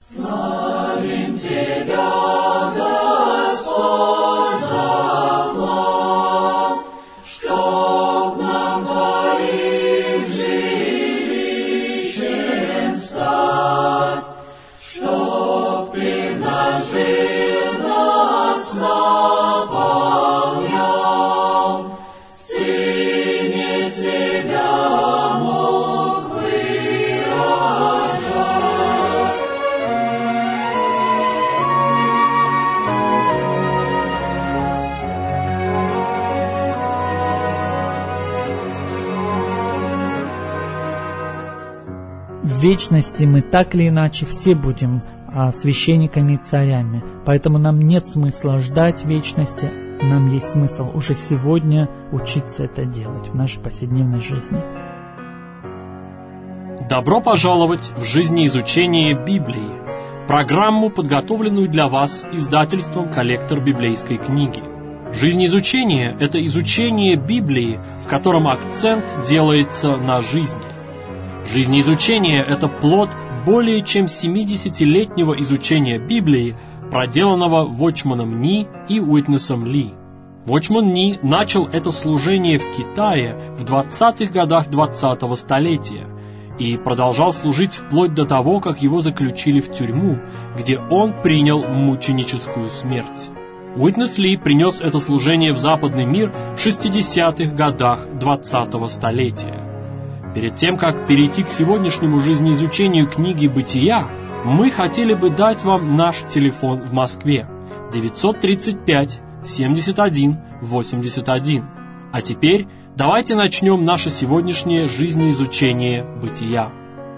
Славим Тебя, Господь, за план, чтоб нам Твоим жилищем стать, чтоб Ты нажил нас наполнял, Сыне себя мог выражать. В вечности мы так или иначе все будем священниками и царями, поэтому нам нет смысла ждать вечности, нам есть смысл уже сегодня учиться это делать в нашей повседневной жизни. Добро пожаловать в жизнеизучение Библии, программу, подготовленную для вас издательством «Коллектор библейской книги». Жизнеизучение – это изучение Библии, в котором акцент делается на жизни. Жизнеизучение – это плод более чем 70-летнего изучения Библии, проделанного Watchman Nee и Witnessом Ли. Watchman Nee начал это служение в Китае в 20-х годах 20-го столетия и продолжал служить вплоть до того, как его заключили в тюрьму, где он принял мученическую смерть. Witness Ли принес это служение в западный мир в 60-х годах 20-го столетия. Перед тем, как перейти к сегодняшнему жизнеизучению книги «Бытия», мы хотели бы дать вам наш телефон в Москве 935 71 81. А теперь давайте начнем наше сегодняшнее жизнеизучение «Бытия».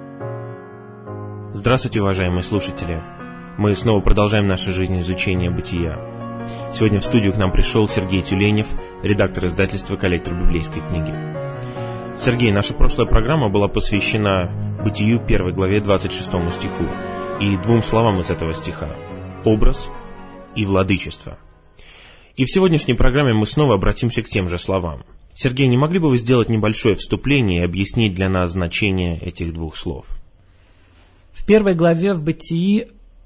Здравствуйте, уважаемые слушатели! Мы снова продолжаем наше жизнеизучение «Бытия». Сегодня в студию к нам пришел Сергей Тюленев, редактор издательства «Коллектор библейской книги». Сергей, наша прошлая программа была посвящена Бытию 1 главе 26 стиху и двум словам из этого стиха – образ и владычество. И в сегодняшней программе мы снова обратимся к тем же словам. Сергей, не могли бы вы сделать небольшое вступление и объяснить для нас значение этих двух слов? В 1 главе в Бытии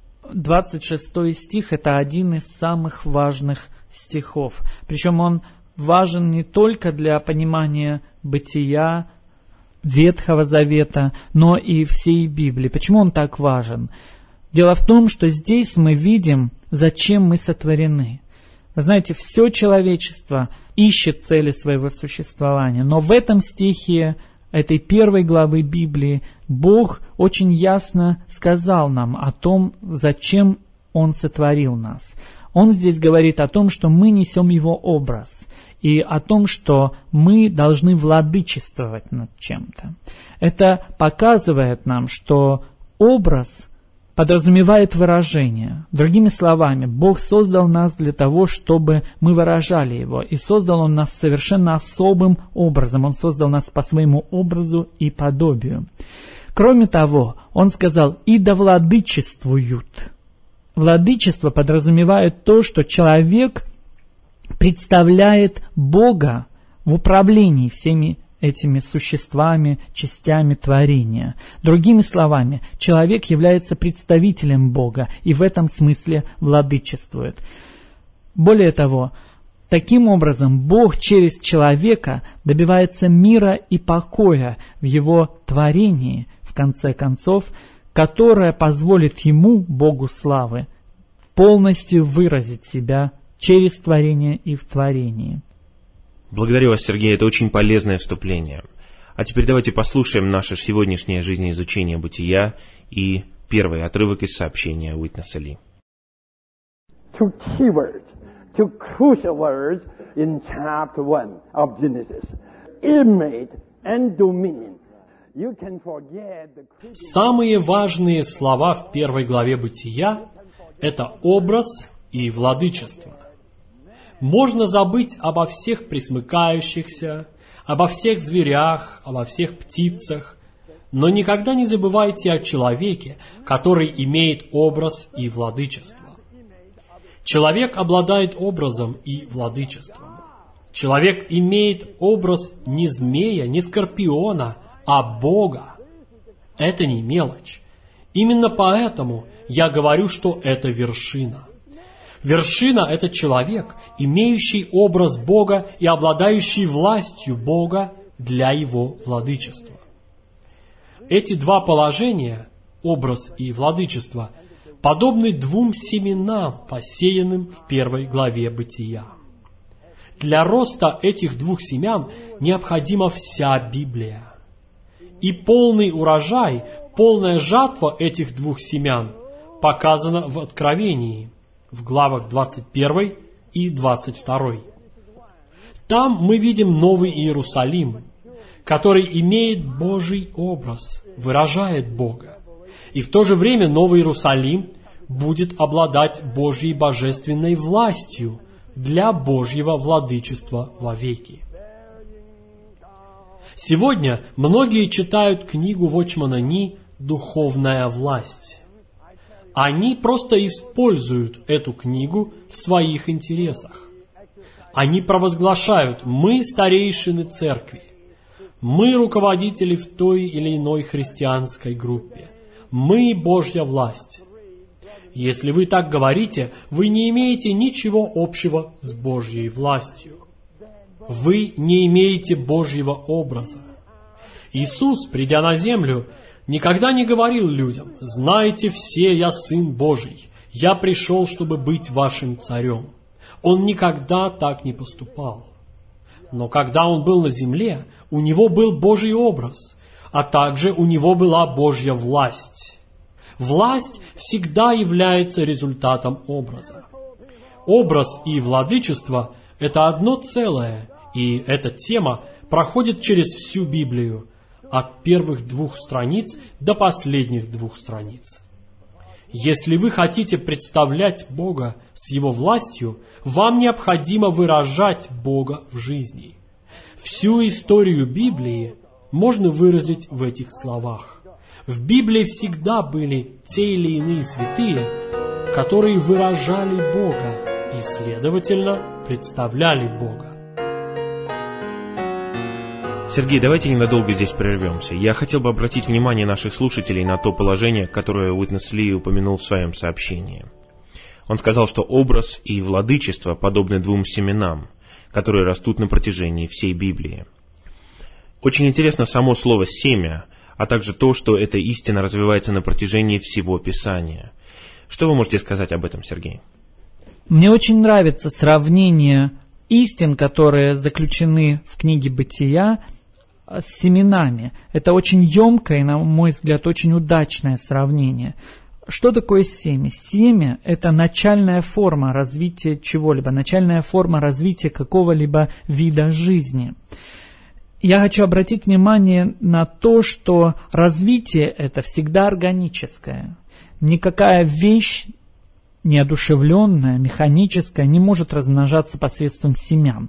26 стих – это один из самых важных стихов. Причем он важен не только для понимания Бытия, Ветхого Завета, но и всей Библии. Почему он так важен? Дело в том, что здесь мы видим, зачем мы сотворены. Вы знаете, все человечество ищет цели своего существования, но в этом стихе этой 1 главы Библии Бог очень ясно сказал нам о том, зачем Он сотворил нас. Он здесь говорит о том, что мы несем Его образ, и о том, что мы должны владычествовать над чем-то. Это показывает нам, что образ подразумевает выражение. Другими словами, Бог создал нас для того, чтобы мы выражали Его. И создал Он нас совершенно особым образом. Он создал нас по своему образу и подобию. Кроме того, Он сказал: «И да владычествуют». Владычество подразумевает то, что человек представляет Бога в управлении всеми этими существами, частями творения. Другими словами, человек является представителем Бога и в этом смысле владычествует. Более того, таким образом Бог через человека добивается мира и покоя в его творении, в конце концов, которое позволит ему, Богу славы, полностью выразить себя через творение и в творении. Благодарю вас, Сергей, это очень полезное вступление. А теперь давайте послушаем наше сегодняшнее жизнеизучение Бытия и первый отрывок из сообщения Уитнеса Ли. Two key words, two crucial words in chapter 1 of Genesis. Image and dominion. You can forget the... Самые важные слова в 1 главе Бытия – это образ и владычество. Можно забыть обо всех пресмыкающихся, обо всех зверях, обо всех птицах, но никогда не забывайте о человеке, который имеет образ и владычество. Человек обладает образом и владычеством. Человек имеет образ не змея, не скорпиона, а Бога. Это не мелочь. Именно поэтому я говорю, что это вершина. Вершина – это человек, имеющий образ Бога и обладающий властью Бога для Его владычества. Эти два положения, образ и владычество, подобны двум семенам, посеянным в 1 главе Бытия. Для роста этих двух семян необходима вся Библия. И полный урожай, полная жатва этих двух семян показана в Откровении, в главах 21 и 22. Там мы видим Новый Иерусалим, который имеет Божий образ, выражает Бога. И в то же время Новый Иерусалим будет обладать Божьей божественной властью для Божьего владычества вовеки. Сегодня многие читают книгу Вотчмана Ни «Духовная власть». Они просто используют эту книгу в своих интересах. Они провозглашают: мы старейшины церкви, мы руководители в той или иной христианской группе, мы Божья власть. Если вы так говорите, вы не имеете ничего общего с Божьей властью. Вы не имеете Божьего образа. Иисус, придя на землю, никогда не говорил людям: «Знайте все, я Сын Божий, я пришел, чтобы быть вашим царем». Он никогда так не поступал. Но когда Он был на земле, у Него был Божий образ, а также у Него была Божья власть. Власть всегда является результатом образа. Образ и владычество – это одно целое, и эта тема проходит через всю Библию, от первых 2 страниц до последних 2 страниц. Если вы хотите представлять Бога с Его властью, вам необходимо выражать Бога в жизни. Всю историю Библии можно выразить в этих словах. В Библии всегда были те или иные святые, которые выражали Бога и, следовательно, представляли Бога. Сергей, давайте ненадолго здесь прервемся. Я хотел бы обратить внимание наших слушателей на то положение, которое Уитнес Ли упомянул в своем сообщении. Он сказал, что образ и владычество подобны 2 семенам, которые растут на протяжении всей Библии. Очень интересно само слово «семя», а также то, что эта истина развивается на протяжении всего Писания. Что вы можете сказать об этом, Сергей? Мне очень нравится сравнение истин, которые заключены в книге «Бытия», с семенами. Это очень емкое и, на мой взгляд, очень удачное сравнение. Что такое семя? Семя – это начальная форма развития чего-либо, начальная форма развития какого-либо вида жизни. Я хочу обратить внимание на то, что развитие это всегда органическое. Никакая вещь неодушевленная, механическая не может размножаться посредством семян.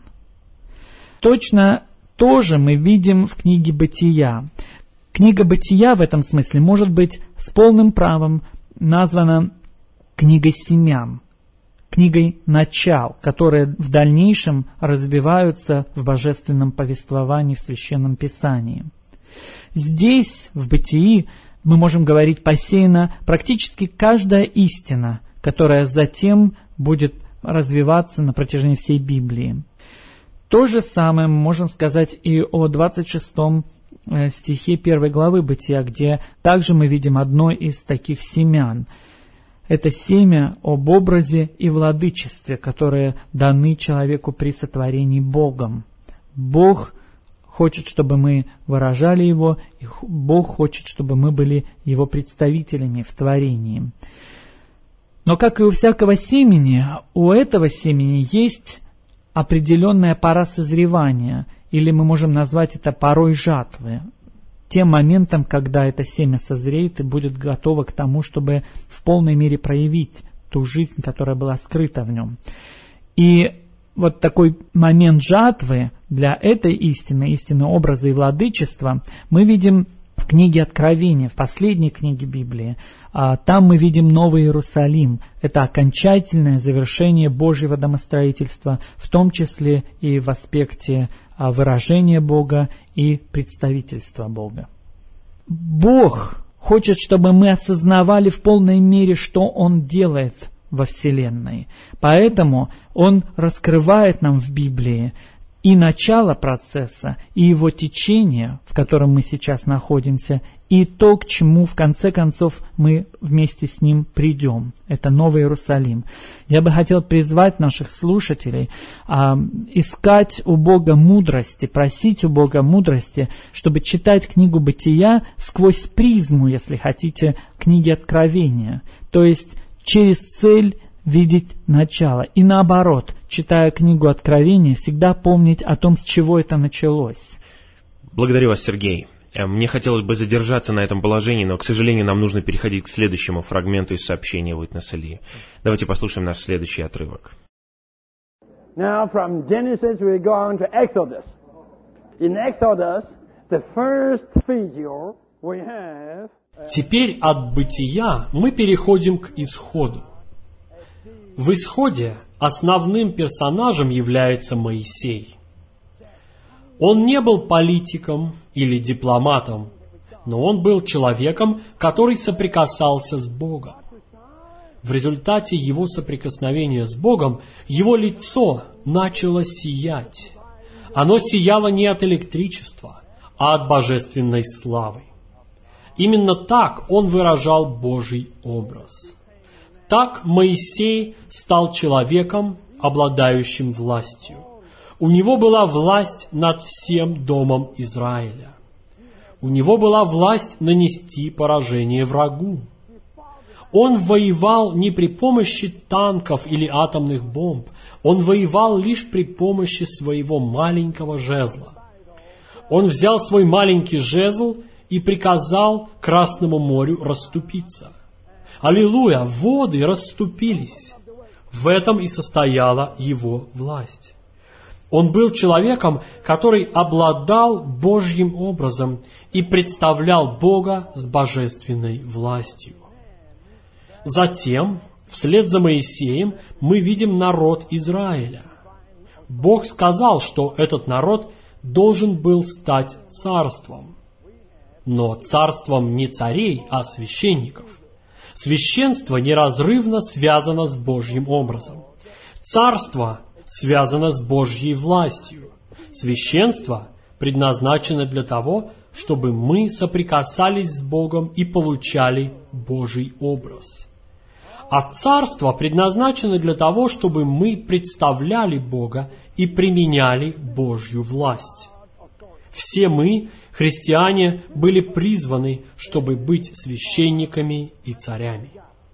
Точно то же мы видим в книге «Бытия». Книга «Бытия» в этом смысле может быть с полным правом названа книгой семян, книгой начал, которые в дальнейшем развиваются в божественном повествовании в Священном Писании. Здесь, в «Бытии», мы можем говорить, посеяна практически каждая истина, которая затем будет развиваться на протяжении всей Библии. То же самое мы можем сказать и о 26 стихе 1 главы Бытия, где также мы видим одно из таких семян. Это семя об образе и владычестве, которые даны человеку при сотворении Богом. Бог хочет, чтобы мы выражали Его, и Бог хочет, чтобы мы были Его представителями в творении. Но, как и у всякого семени, у этого семени есть определенная пора созревания, или мы можем назвать это порой жатвы, тем моментом, когда это семя созреет и будет готово к тому, чтобы в полной мере проявить ту жизнь, которая была скрыта в нем. И вот такой момент жатвы для этой истины, истины образа и владычества, мы видим в книге Откровения, в последней книге Библии. Там мы видим Новый Иерусалим. Это окончательное завершение Божьего домостроительства, в том числе и в аспекте выражения Бога и представительства Бога. Бог хочет, чтобы мы осознавали в полной мере, что Он делает во Вселенной. Поэтому Он раскрывает нам в Библии и начало процесса, и его течение, в котором мы сейчас находимся, и то, к чему в конце концов мы вместе с ним придем. Это Новый Иерусалим. Я бы хотел призвать наших слушателей искать у Бога мудрости, просить у Бога мудрости, чтобы читать книгу Бытия сквозь призму, если хотите, книги Откровения. То есть через цель видеть начало. И наоборот, читая книгу Откровения, всегда помнить о том, с чего это началось. Благодарю вас, Сергей. Мне хотелось бы задержаться на этом положении, но, к сожалению, нам нужно переходить к следующему фрагменту из сообщения Witness Lee. Давайте послушаем наш следующий отрывок. Now from Genesis we go on to Exodus. In Exodus, the first figure we have... Теперь от Бытия мы переходим к Исходу. В Исходе основным персонажем является Моисей. Он не был политиком или дипломатом, но он был человеком, который соприкасался с Богом. В результате его соприкосновения с Богом его лицо начало сиять. Оно сияло не от электричества, а от божественной славы. Именно так он выражал Божий образ. Так Моисей стал человеком, обладающим властью. У него была власть над всем домом Израиля. У него была власть нанести поражение врагу. Он воевал не при помощи танков или атомных бомб. Он воевал лишь при помощи своего маленького жезла. Он взял свой маленький жезл и приказал Красному морю расступиться. Аллилуйя! Воды расступились. В этом и состояла его власть. Он был человеком, который обладал Божьим образом и представлял Бога с божественной властью. Затем, вслед за Моисеем, мы видим народ Израиля. Бог сказал, что этот народ должен был стать царством. Но царством не царей, а священников. Священство неразрывно связано с Божьим образом. Царство связано с Божьей властью. Священство предназначено для того, чтобы мы соприкасались с Богом и получали Божий образ. А царство предназначено для того, чтобы мы представляли Бога и применяли Божью власть. Все мы, христиане, были призваны, чтобы быть священниками и царями.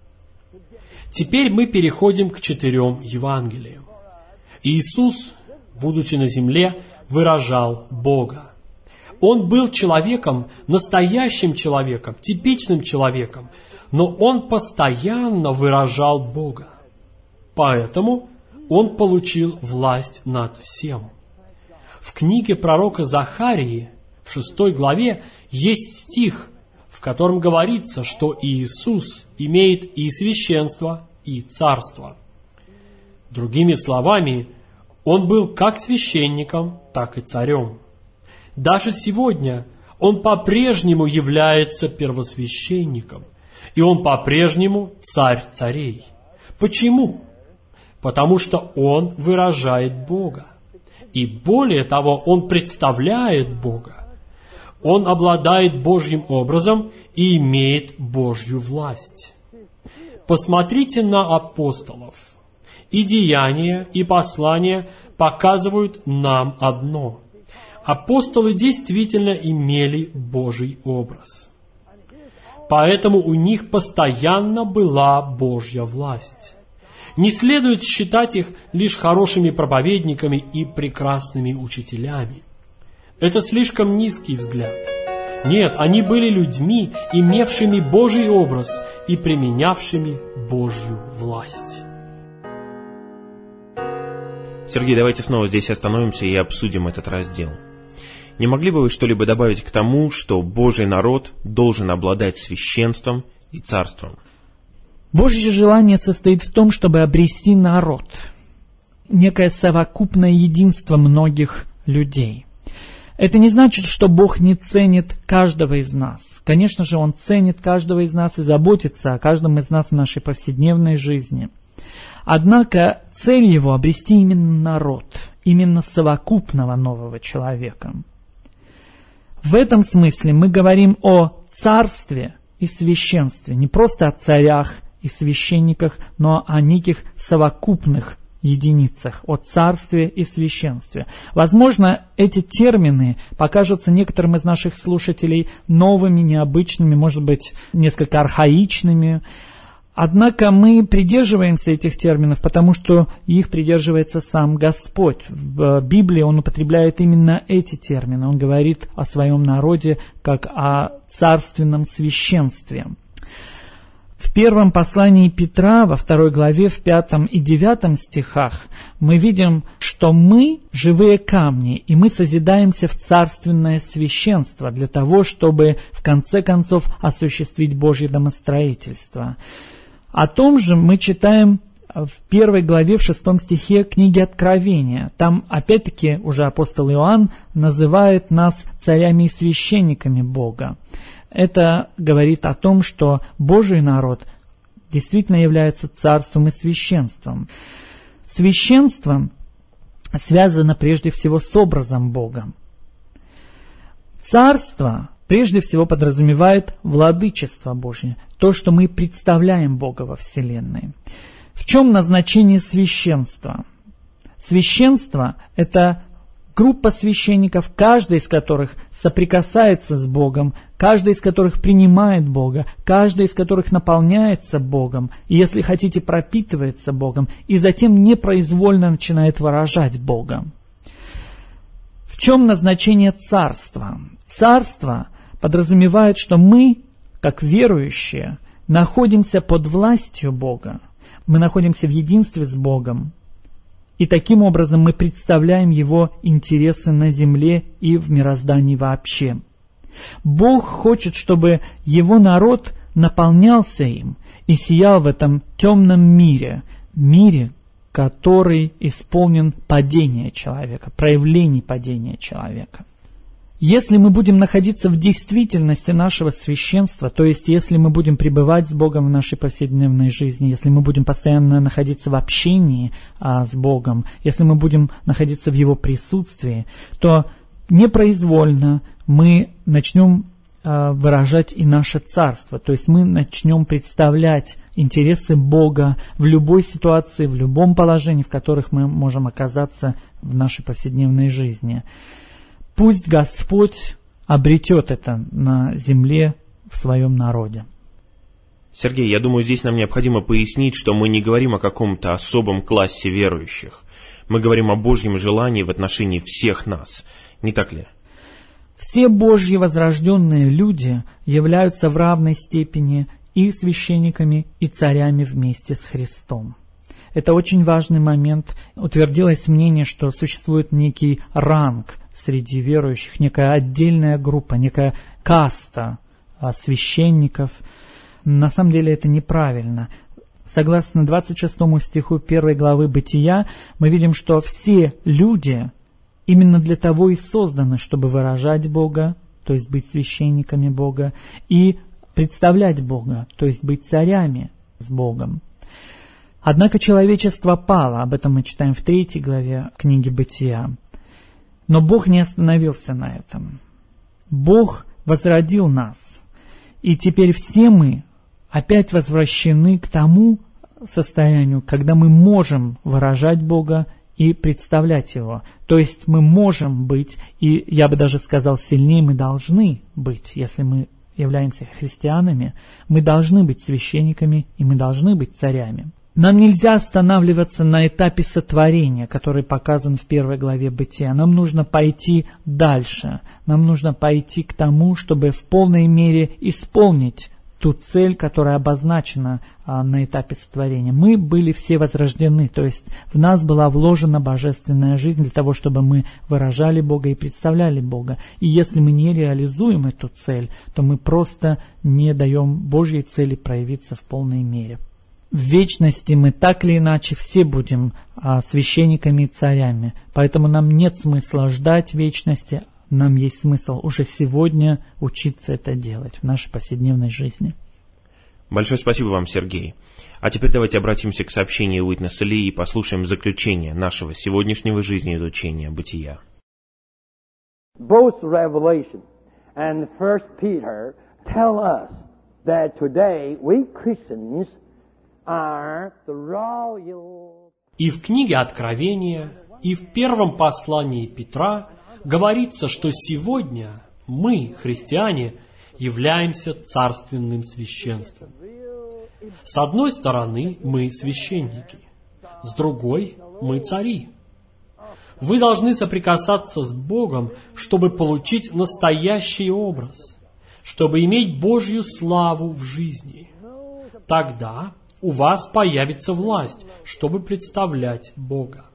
Теперь мы переходим к 4 Евангелиям. Иисус, будучи на земле, выражал Бога. Он был человеком, настоящим человеком, типичным человеком, но он постоянно выражал Бога. Поэтому он получил власть над всем. В книге пророка Захарии, в 6 главе, есть стих, в котором говорится, что Иисус имеет и священство, и царство. Другими словами, он был как священником, так и царем. Даже сегодня он по-прежнему является первосвященником, и он по-прежнему царь царей. Почему? Потому что он выражает Бога. И более того, он представляет Бога. Он обладает Божьим образом и имеет Божью власть. Посмотрите на апостолов. И деяния, и послания показывают нам одно. Апостолы действительно имели Божий образ. Поэтому у них постоянно была Божья власть. Не следует считать их лишь хорошими проповедниками и прекрасными учителями. Это слишком низкий взгляд. Нет, они были людьми, имевшими Божий образ и применявшими Божью власть. Сергей, давайте снова здесь остановимся и обсудим этот раздел. Не могли бы вы что-либо добавить к тому, что Божий народ должен обладать священством и царством? Божье желание состоит в том, чтобы обрести народ, некое совокупное единство многих людей. Это не значит, что Бог не ценит каждого из нас. Конечно же, Он ценит каждого из нас и заботится о каждом из нас в нашей повседневной жизни. Однако цель Его — обрести именно народ, именно совокупного нового человека. В этом смысле мы говорим о царстве и священстве, не просто о царях и священниках, но о неких совокупных единицах, о царстве и священстве. Возможно, эти термины покажутся некоторым из наших слушателей новыми, необычными, может быть, несколько архаичными. Однако мы придерживаемся этих терминов, потому что их придерживается сам Господь. В Библии Он употребляет именно эти термины. Он говорит о своем народе как о царственном священстве. В первом послании Петра, во 2 главе, в 5 и 9 стихах, мы видим, что мы живые камни, и мы созидаемся в царственное священство для того, чтобы в конце концов осуществить Божье домостроительство. О том же мы читаем в 1 главе, в 6 стихе книги Откровения. Там, опять-таки, уже апостол Иоанн называет нас царями и священниками Бога. Это говорит о том, что Божий народ действительно является царством и священством. Священство связано прежде всего с образом Бога. Царство прежде всего подразумевает владычество Божье, то, что мы представляем Бога во Вселенной. В чем назначение священства? Священство – это группа священников, каждый из которых соприкасается с Богом, каждый из которых принимает Бога, каждый из которых наполняется Богом, и, если хотите, пропитывается Богом, и затем непроизвольно начинает выражать Бога. В чем назначение царства? Царство подразумевает, что мы, как верующие, находимся под властью Бога, мы находимся в единстве с Богом, и таким образом мы представляем Его интересы на земле и в мироздании вообще. Бог хочет, чтобы Его народ наполнялся им и сиял в этом темном мире, который исполнен падения человека, проявлений падения человека. Если мы будем находиться в действительности нашего священства, то есть если мы будем пребывать с Богом в нашей повседневной жизни, если мы будем постоянно находиться в общении с Богом, если мы будем находиться в Его присутствии, то непроизвольно мы начнем выражать и наше царство, то есть мы начнем представлять интересы Бога в любой ситуации, в любом положении, в которых мы можем оказаться в нашей повседневной жизни. Пусть Господь обретет это на земле в своем народе. Сергей, я думаю, здесь нам необходимо пояснить, что мы не говорим о каком-то особом классе верующих. Мы говорим о Божьем желании в отношении всех нас. Не так ли? Все Божьи возрожденные люди являются в равной степени и священниками, и царями вместе с Христом. Это очень важный момент. Утвердилось мнение, что существует некий ранг среди верующих, некая отдельная группа, некая каста священников. На самом деле это неправильно. Согласно 26 стиху 1 главы Бытия, мы видим, что все люди именно для того и созданы, чтобы выражать Бога, то есть быть священниками Бога, и представлять Бога, то есть быть царями с Богом. Однако человечество пало, об этом мы читаем в 3 главе книги Бытия. Но Бог не остановился на этом. Бог возродил нас. И теперь все мы опять возвращены к тому состоянию, когда мы можем выражать Бога и представлять Его. То есть мы можем быть, и я бы даже сказал сильнее, мы должны быть, если мы являемся христианами, мы должны быть священниками и мы должны быть царями. Нам нельзя останавливаться на этапе сотворения, который показан в 1 главе Бытия. Нам нужно пойти дальше. Нам нужно пойти к тому, чтобы в полной мере исполнить ту цель, которая обозначена на этапе сотворения. Мы были все возрождены, то есть в нас была вложена божественная жизнь для того, чтобы мы выражали Бога и представляли Бога. И если мы не реализуем эту цель, то мы просто не даем Божьей цели проявиться в полной мере. В вечности мы так или иначе все будем священниками и царями, поэтому нам нет смысла ждать вечности, нам есть смысл уже сегодня учиться это делать в нашей повседневной жизни. Большое спасибо вам, Сергей. А теперь давайте обратимся к сообщению Уитнеса Ли и послушаем заключение нашего сегодняшнего жизнеизучения бытия. Both Revelation and 1 Peter tell us that today we Christians are the royal. И в книге Откровения, и в первом послании Петра говорится, что сегодня мы, христиане, являемся царственным священством. С одной стороны, мы священники, с другой, мы цари. Вы должны соприкасаться с Богом, чтобы получить настоящий образ, чтобы иметь Божью славу в жизни. Тогда у вас появится власть, чтобы представлять Бога.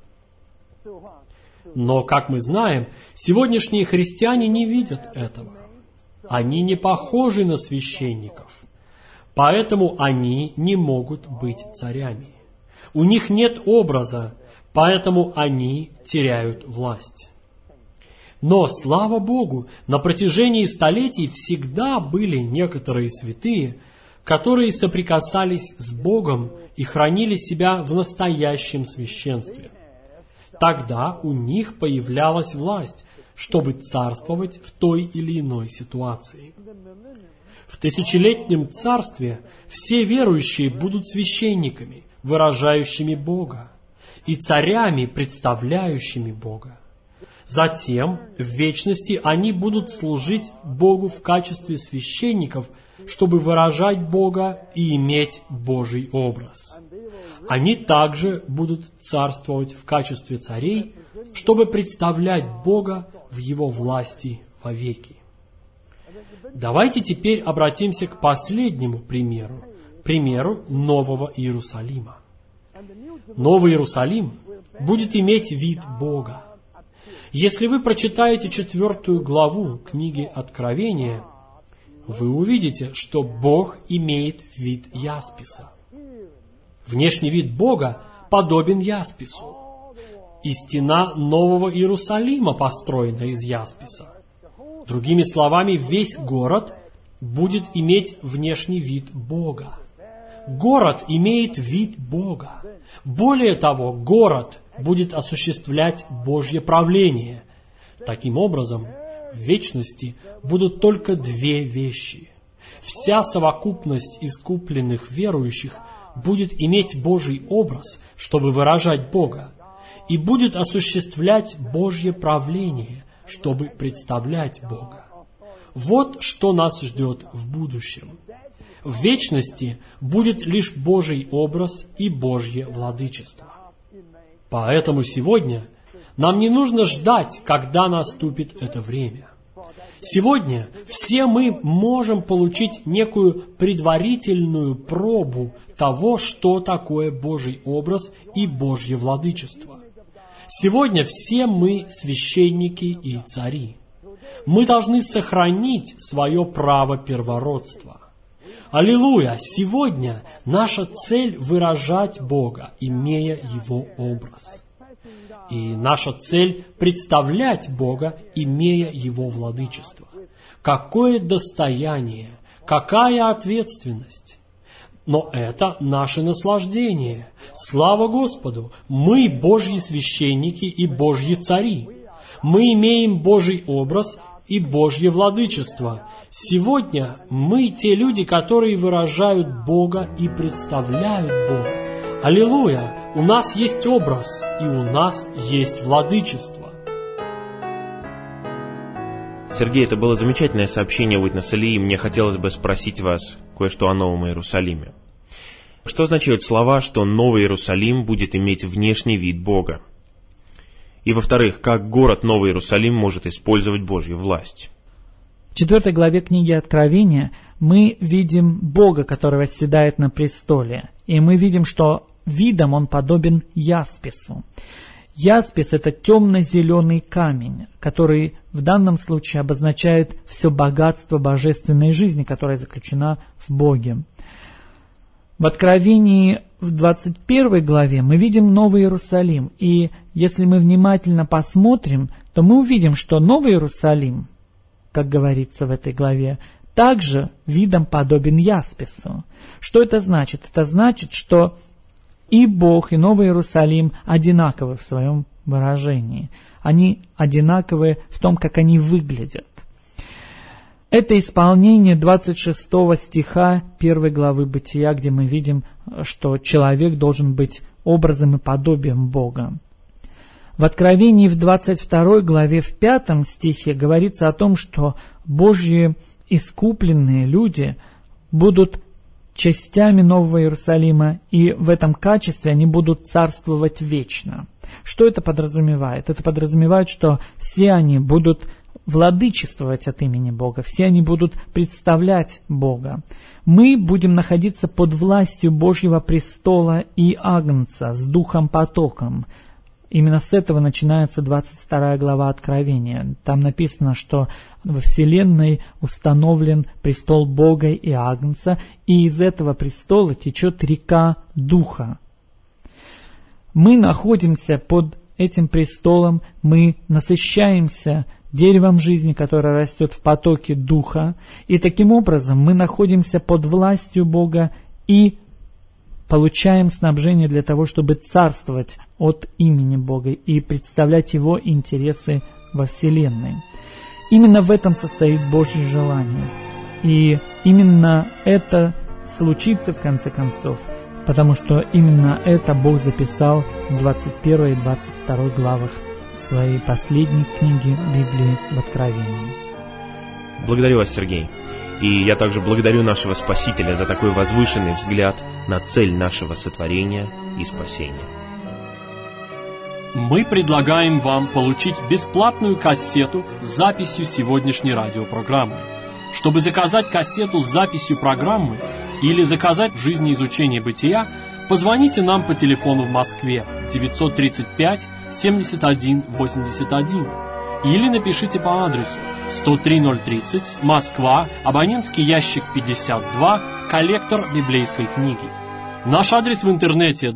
Но, как мы знаем, сегодняшние христиане не видят этого. Они не похожи на священников, поэтому они не могут быть царями. У них нет образа, поэтому они теряют власть. Но, слава Богу, на протяжении столетий всегда были некоторые святые, которые соприкасались с Богом и хранили себя в настоящем священстве. Тогда у них появлялась власть, чтобы царствовать в той или иной ситуации. В тысячелетнем царстве все верующие будут священниками, выражающими Бога, и царями, представляющими Бога. Затем, в вечности, они будут служить Богу в качестве священников, чтобы выражать Бога и иметь Божий образ. Они также будут царствовать в качестве царей, чтобы представлять Бога в Его власти вовеки. Давайте теперь обратимся к последнему примеру Нового Иерусалима. Новый Иерусалим будет иметь вид Бога. Если вы прочитаете 4 главу книги Откровения, вы увидите, что Бог имеет вид ясписа. Внешний вид Бога подобен яспису. И стена Нового Иерусалима построена из ясписа. Другими словами, весь город будет иметь внешний вид Бога. Город имеет вид Бога. Более того, город будет осуществлять Божье правление. Таким образом, в вечности будут только две вещи. Вся совокупность искупленных верующих будет иметь Божий образ, чтобы выражать Бога, и будет осуществлять Божье правление, чтобы представлять Бога. Вот что нас ждет в будущем. В вечности будет лишь Божий образ и Божье владычество. Поэтому сегодня нам не нужно ждать, когда наступит это время. Сегодня все мы можем получить некую предварительную пробу того, что такое Божий образ и Божье владычество. Сегодня все мы священники и цари. Мы должны сохранить свое право первородства. Аллилуйя! Сегодня наша цель выражать Бога, имея Его образ. И наша цель представлять Бога, имея Его владычество. Какое достояние, какая ответственность! Но это наше наслаждение. Слава Господу! Мы Божьи священники и Божьи цари. Мы имеем Божий образ и Божье владычество. Сегодня мы те люди, которые выражают Бога и представляют Бога. Аллилуйя! У нас есть образ, и у нас есть владычество. Сергей, это было замечательное сообщение Уитнеса Ли, и мне хотелось бы спросить вас кое-что о Новом Иерусалиме. Что означают слова, что Новый Иерусалим будет иметь внешний вид Бога? И, во-вторых, как город Новый Иерусалим может использовать Божью власть? В 4 главе книги Откровения мы видим Бога, который восседает на престоле. И мы видим, что видом он подобен яспису. Яспис – это темно-зеленый камень, который в данном случае обозначает все богатство божественной жизни, которая заключена в Боге. В Откровении в 21 главе мы видим Новый Иерусалим. И если мы внимательно посмотрим, то мы увидим, что Новый Иерусалим, как говорится в этой главе, также видом подобен яспису. Что это значит? Это значит, что и Бог, и Новый Иерусалим одинаковы в своем выражении. Они одинаковы в том, как они выглядят. Это исполнение 26 стиха 1 главы Бытия, где мы видим, что человек должен быть образом и подобием Бога. В Откровении в 22 главе в 5 стихе говорится о том, что Божьи искупленные люди будут частями Нового Иерусалима, и в этом качестве они будут царствовать вечно. Что это подразумевает? Это подразумевает, что все они будут владычествовать от имени Бога, все они будут представлять Бога. Мы будем находиться под властью Божьего престола и Агнца с Духом Потоком. Именно с этого начинается 22 глава Откровения. Там написано, что во Вселенной установлен престол Бога и Агнца, и из этого престола течет река Духа. Мы находимся под этим престолом, мы насыщаемся деревом жизни, которое растет в потоке Духа, и таким образом мы находимся под властью Бога и получаем снабжение для того, чтобы царствовать от имени Бога и представлять Его интересы во Вселенной. Именно в этом состоит Божье желание. И именно это случится в конце концов, потому что именно это Бог записал в 21 и 22 главах своей последней книги Библии в Откровении. Благодарю вас, Сергей. И я также благодарю нашего Спасителя за такой возвышенный взгляд на цель нашего сотворения и спасения. Мы предлагаем вам получить бесплатную кассету с записью сегодняшней радиопрограммы. Чтобы заказать кассету с записью программы или заказать «Жизнеизучение бытия», позвоните нам по телефону в Москве 935 71 81 или напишите по адресу 103030, Москва, абонентский ящик 52, коллектор библейской книги. Наш адрес в интернете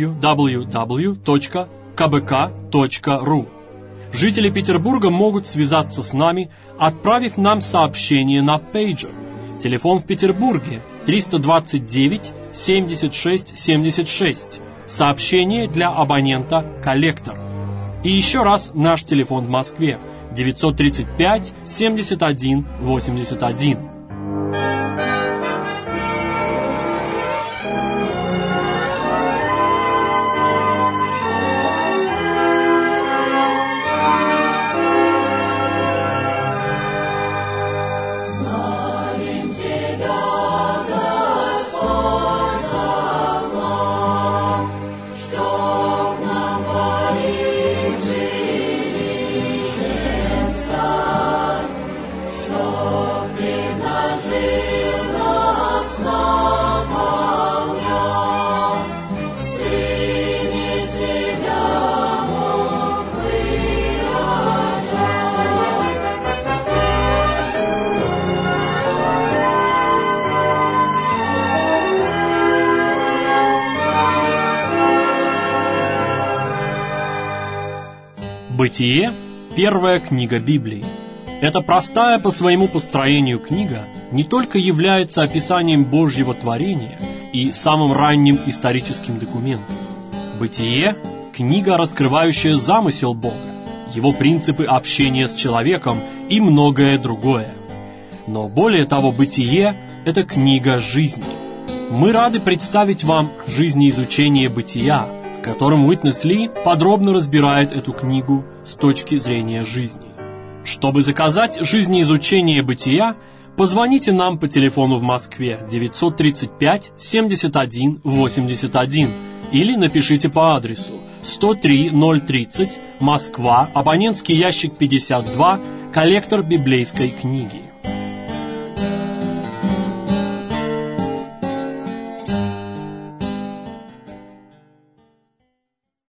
www.kbk.ru. Жители Петербурга могут связаться с нами, отправив нам сообщение на пейджер. Телефон в Петербурге 329 76 76. Сообщение для абонента «Коллектор». И еще раз наш телефон в Москве 935 71 81. Бытие – первая книга Библии. Эта простая по своему построению книга не только является описанием Божьего творения и самым ранним историческим документом. Бытие – книга, раскрывающая замысел Бога, Его принципы общения с человеком и многое другое. Но более того, Бытие – это книга жизни. Мы рады представить вам жизнеизучение бытия, в котором Уитнес Ли подробно разбирает эту книгу с точки зрения жизни. Чтобы заказать жизнеизучение бытия, позвоните нам по телефону в Москве 935 71 81 или напишите по адресу 103030, Москва, абонентский ящик 52, коллектор библейской книги.